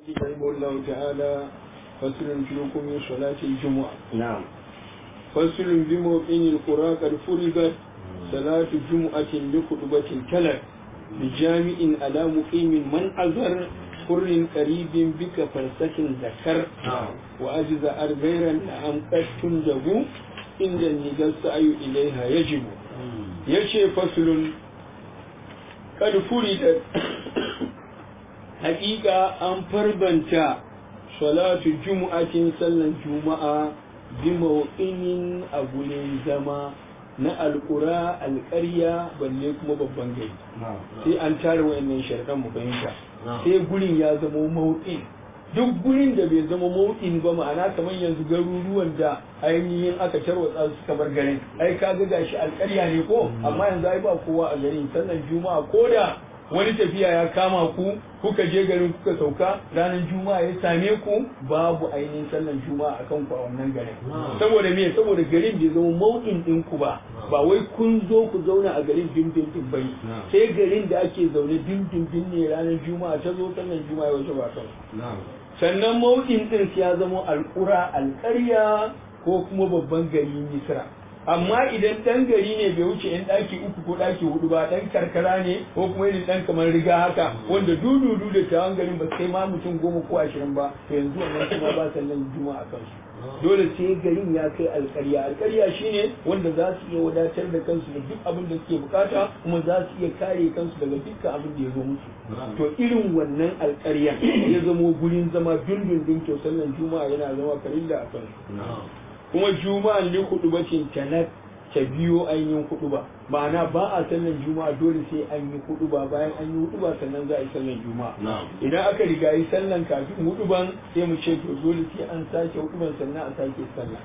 رحمه الله تعالى فصل في حكم صلاة الجمعة. نعم. فصل بموطن القرى قد فرضت صلاة جمعة بخطبة تلت بجامع على مقيم من أزر حر قريب بك فرسك ذكر وأجزاء غيرا لأم قد تنجب عند الندى السعي إليها يجب. يشي فصل قد فرضت hakika an farbanta salatu jumu'atin sallan juma'a bi mawqinin a gurin zama na alƙura alƙarya balle kuma babban gari sai an tara wayannan sharɗan mu fahimta sai gurin ya zama mawqin duk gurin da bai zama mawqin ba ma'ana kamar yanzu garuruwan da ainihin aka tarwatsa su kamar garin ai kaga gashi alƙarya ne ko amma yanzu ai ba kowa a garin sallan juma'a koda wani tafiya ya kama ku kuka je garin kuka sauka ranar juma'a ya same ku babu ainihin sallan juma'a akan ku a wannan garin saboda me saboda garin bai zama mau'in din ku ba wai kun zo ku zauna a garin dindindin bai sai garin da ake zaune dindindin ne ranar juma'a ta zo sallan juma'a ya wuce ba kan sannan mau'in din ya zama alƙura alƙarya ko kuma babban gari misra amma idan dan gari ne bai wuce yan daki uku ko daki hudu ba dan karkara ne ko kuma irin dan kamar riga haka wanda dududu da tawan garin ba sai ma mutum 10 ko 20 ba to yanzu wannan kuma ba sallan juma'a kansu dole sai garin ya kai alƙarya shine wanda za su iya wadatar da kansu da duk abin da suke bukata kuma za su iya kare kansu daga dukkan abin da ya zo musu to irin wannan alƙarya ya zamo gurin zama dundundun to sallan juma'a yana zama farilla a kansu kuma juma'an li hudubacin tanat ta biyo an yi huduba ma'ana ba a sallan juma'a dole sai an yi huduba bayan an yi huduba sannan za a yi sallan juma'a idan aka riga yi sallan kafin huduban sai mu ce to dole sai an sake huduban sannan a sake sallah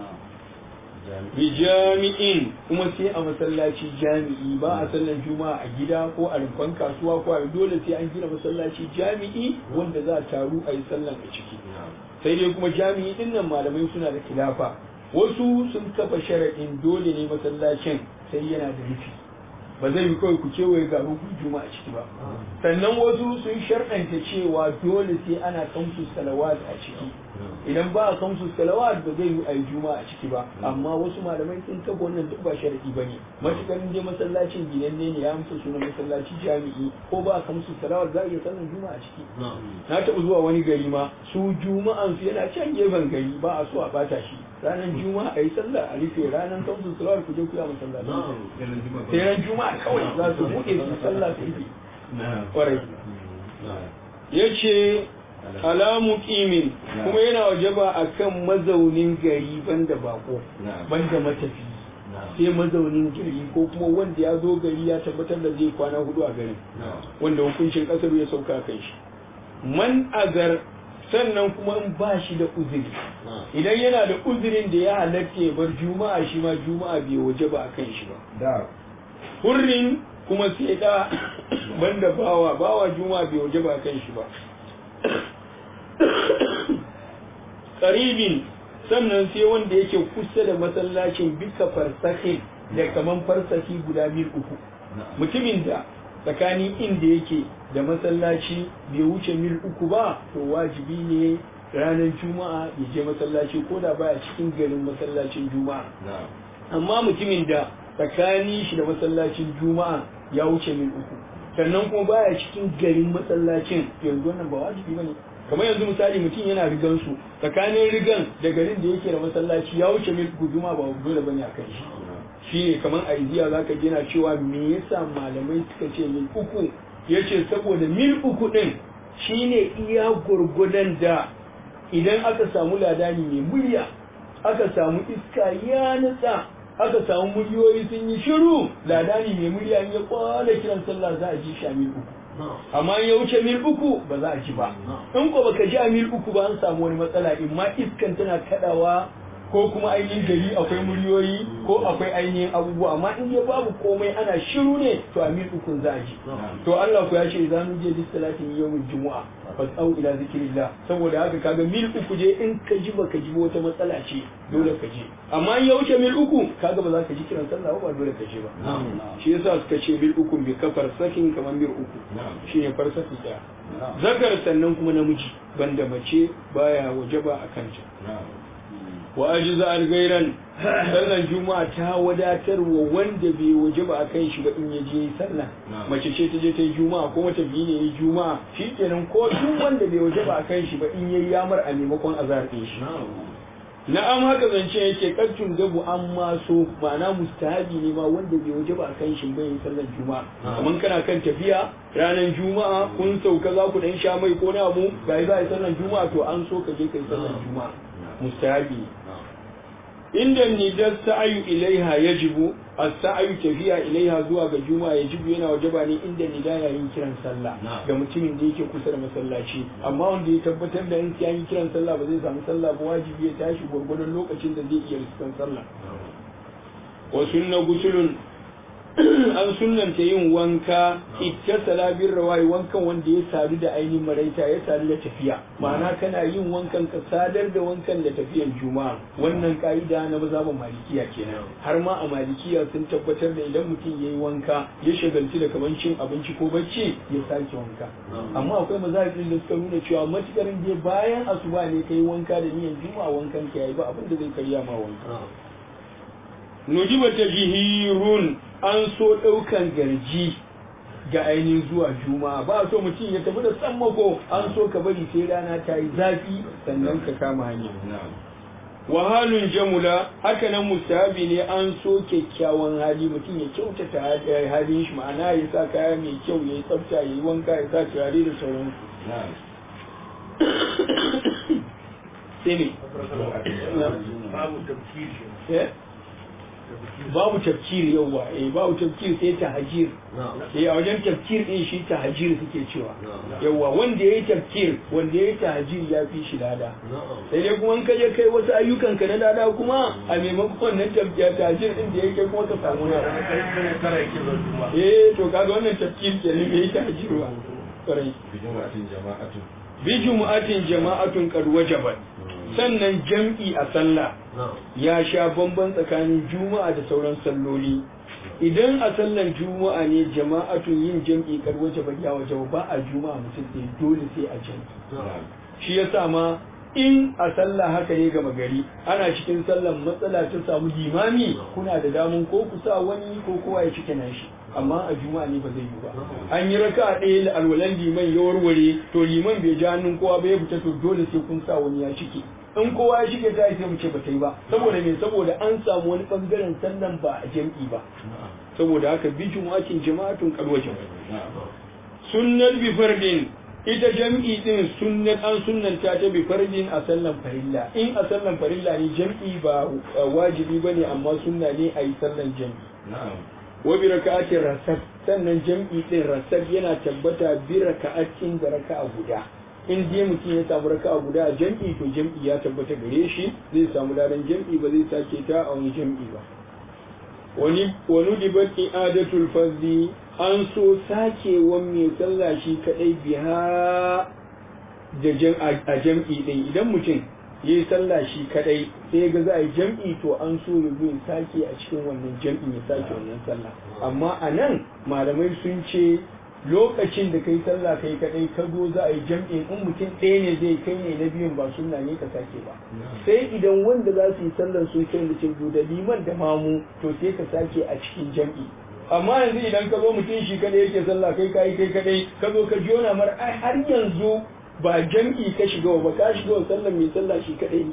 bi jami'in kuma sai a masallaci jami'i ba a sallan juma'a a gida ko a rumfan kasuwa ko a dole sai an gina masallaci jami'i wanda za a taru a yi sallan a ciki sai dai kuma jami'i din nan malamai suna da khilafa wasu sun kafa sharaɗin dole ne masallacin sai yana da rufi ba zai yi kawai ku kewaye ga rukun juma'a ciki ba sannan wasu sun sharɗanta cewa dole sai ana kamsu salawat a ciki idan ba a kamsu salawat ba zai yi a yi juma'a a ciki ba amma wasu malamai sun kafa wannan duk ba sharaɗi ba ne matuƙar dai masallacin ginanne ne ya amsa sunan masallaci jami'i ko ba a kamsu salawat za a iya sallan juma'a a ciki na taɓa zuwa wani gari ma su juma'an su yana can gefen gari ba a so a bata shi ranar juma'a a yi sallah a rufe ranar kamsu salawat ku je ku yi masallaci sai ran juma'a kawai za su buɗe su sallah su rufe kwarai ya ce alamu kimin kuma yana wajaba a kan mazaunin gari banda bako banda matafi sai mazaunin gari ko kuma wanda ya zo gari ya tabbatar da zai kwana 4 a garin wanda hukuncin kasar ya sauka kan shi man agar sannan kuma in ba shi da uzuri idan yana da uzurin da ya halatta ya bar juma'a shi ma juma'a bai wajaba a kan shi ba hurrin kuma sai da banda bawa juma'a bai wajaba a kan shi ba qaribin sannan sai wanda yake kusa da masallacin bika farsahin da kaman farsaki guda mil 3 mutumin da tsakanin inda yake da masallaci bai wuce mil 3 ba to wajibi ne ranar juma'a ya je masallaci ko da baya cikin garin masallacin juma'a amma mutumin da tsakanin shi da masallacin juma'a ya wuce mil 3 sannan kuma baya cikin garin masallacin yanzu wannan ba wajibi bane kamar yanzu misali mutum yana rigan su tsakanin rigan da garin da yake da masallaci ya wuce mil 3 juma'a ba dole bane akan shi shine kamar aidiya zaka ji na cewa me yasa malamai suka ce mil 3 yace saboda mil 3 din shine iya gurgudan da idan aka samu ladani mai murya aka samu iska ya nutsa aka samu muryoyi sun yi shiru ladani mai murya ya kwala kiran sallah za a ji shi a mil 3 amma ya wuce mil 3 ba za a ji ba in ko baka ji a mil 3 ba an samu wani matsala in ma iskan tana kadawa ko kuma ainihin gari akwai muryoyi ko akwai ainihin abubuwa amma in ya babu komai ana shiru ne to a mil 3 za a ji to Allah ku ya ce idan je bis salatin yawmul jumu'a fasau ila zikrillah saboda haka kaga mil uku je in ka ji baka ji wata matsala ce dole ka je amma in ya wuce mil uku kaga ba za ka ji kiran sallah ba dole ka je ba shi yasa suka ce mil uku bi kafar sakin kamar mil uku shine farsafi daya zakar sannan kuma namiji banda mace baya wajaba a kanta wa ajza al gairan sallan juma'a ta wadatar wa wanda bai wajaba a kan shi ba in ya je sallah mace ce ta je ta yi juma'a ko wata biyu ne yi juma'a shikenan ko duk wanda bai wajaba a kan shi ba in yayi yamar a maimakon azhar din shi na'am haka zance yake kaccun gabu an maso ma'ana mustahabi ne ma wanda bai wajaba a kan shi ba yin sallar juma'a kaman kana kan tafiya ranar juma'a kun sauka za ku dan sha mai ko na abu ga za a yi sallar juma'a to an so ka je ka yi sallar juma'a mustahabi inda nidar sa'ayu ilaiha yajibu as-sa'ayu tafiya ilaiha zuwa ga juma'a yajibu yana wajaba ne inda nida yayin kiran sallah ga mutumin da yake kusa da masallaci amma wanda ya tabbatar da in yi kiran sallah ba zai samu sallah ba wajibi ya tashi gurgurdan lokacin da zai iya riskan sallah wa sunna gusulun an sunnanta yin wanka ittasala bir rawai wankan wanda ya sadu da ainihin maraita ya sadu da tafiya ma'ana kana yin wankan ka sadar da wankan da tafiyan juma'a wannan ka'ida na mazhabin malikiya kenan har ma a malikiya sun tabbatar da idan mutum yayi wanka ya shagalci da kaman cin abinci ko bacci ya sake wanka amma akwai mazhabin da suka nuna cewa matikarin je bayan asuba ne kai wanka da niyyar juma'a wankan ka yayi ba abin da zai karya ma wanka nujiba tajhirun an so ɗaukan garji ga ainihin zuwa juma'a ba so mutum ya tafi da sammako an so ka bari sai rana ta yi zafi sannan ka kama hanya wahalun jamula haka nan mustahabi ne an so kyakkyawan hali mutum ya kyautata halin shi ma'ana ya sa kaya mai kyau ya yi tsafta ya yi wanka ya sa turare da sauransu sai ne babu tafkir yawa babu tafkir sai tahajir a wajen tafkir din shi tahajir suke cewa yawa wanda yayi tafkir wanda yayi tahajir ya fi shi lada sai dai kuma in ka je kai wasu ayyukan ka na lada kuma a maimakon wannan tahajir din da yake kuma ka samu na to kaga wannan tafkir ke ne yayi tahajir wa karai bi jumu'atin jama'atun qad wajabat sannan jam'i a sallah ya sha bamban tsakanin juma'a da sauran salloli idan a sallan juma'a ne jama'atun yin jam'i kar waje ya waje ba a juma'a mutum sai dole sai a jam'i shi yasa ma in a sallah haka ne gama gari ana cikin sallan matsala ta samu limami kuna da damun ko ku sa wani ko kowa ya cike nan shi amma a juma'a ne ba zai yi ba an yi raka ɗaya alwalan liman ya warware to liman bai ji hannun kowa ba ya fita to dole sai kun sa wani ya cike in kowa ya shige ta sai mu ce ba ta yi ba saboda me saboda an samu wani bangaren sallan ba a jam'i ba saboda haka bi juma'atin jama'atun kalwajin sunnat bi fardin ita jam'i din sunnat an sunnanta ta bi fardin a sallan farilla in a sallan farilla ne jam'i ba wajibi bane amma sunna ne a yi sallan jam'i wa bi raka'atin rasab sannan jam'i din rasab yana tabbata bi raka'atin da raka'a guda in dai mutum ya samu raka'a guda a jam'i to jam'i ya tabbata gare shi zai samu ladan jam'i ba zai sake ta a wani jam'i ba wani dibat i'adatul fardhi an so sake wan mai sallah shi kadai biha da a jam'i din idan mutum yayi sallah shi kadai sai ga za a yi jam'i to an so ya zo sake a cikin wannan jam'in ya sake wannan sallah amma anan malamai sun ce lokacin da kai sallah kai kadai ka zo za a yi jam'in in mutum ɗaya ne zai kai ne na biyun ba sunna ne ka sake ba sai idan wanda za su yi sallar sun kai mutum biyu da liman da mamu to sai ka sake a cikin jam'i amma yanzu idan ka zo mutum shi kadai yake sallah kai kadai ka zo ka jona mar ai har yanzu ba jam'i ka shiga ba ka shiga sallar mai sallah shi kadai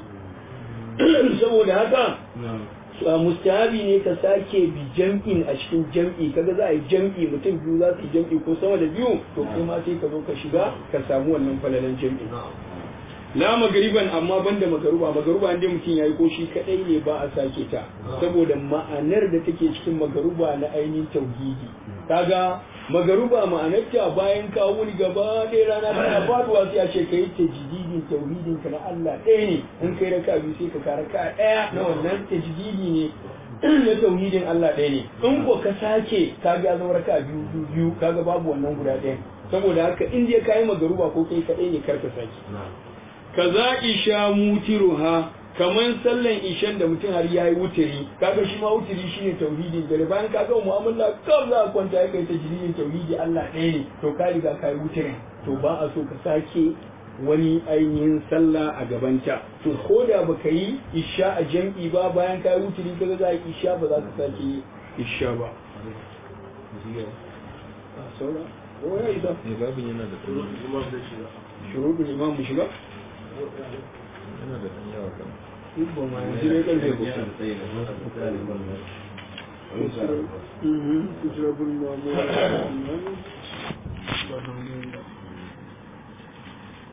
saboda haka mustahabi ne ka sake bi jam'in a cikin jam'i kaga za a yi jam'i mutum biyu za su yi jam'i ko sama da biyu to kai ma sai ka zo ka shiga ka samu wannan falalan jam'i la magariban amma banda magaruba inda mutum yayi ko shi kadai ne ba a sake ta saboda ma'anar da take cikin magaruba na ainihin tauhidi kaga magaruba ma'anarta bayan ka wuni gaba ɗaya rana tana faduwa sai a ce kai tajdidin tauhidin ka na Allah ɗaya ne in kai raka biyu sai ka ka raka ɗaya na wannan tajdidi ne na tauhidin Allah ɗaya ne in ko ka sake ka ga zama raka biyu kaga babu wannan guda ɗaya saboda haka in dai kayi magaruba ko kai kadai ne karka saki kaza isha mutiruha kaman sallan ishan da mutum har yayi wutiri kaga shi ma wutiri shine tauhidin dare bayan kaga mu'amala kawai za ka kwanta kai ta jirin tauhidi Allah ɗaya ne to ka riga kai wutirin to ba a so ka sake wani ainihin sallah a gabanta to ko da baka yi isha a jam'i ba bayan kai wutiri kaga za ka isha ba za ka sake isha ba saura ko ya isa babin yana da shuruɗin imam mu shiga yana da ɗan yawa kan ba ma yanzu ne ƙarfe ba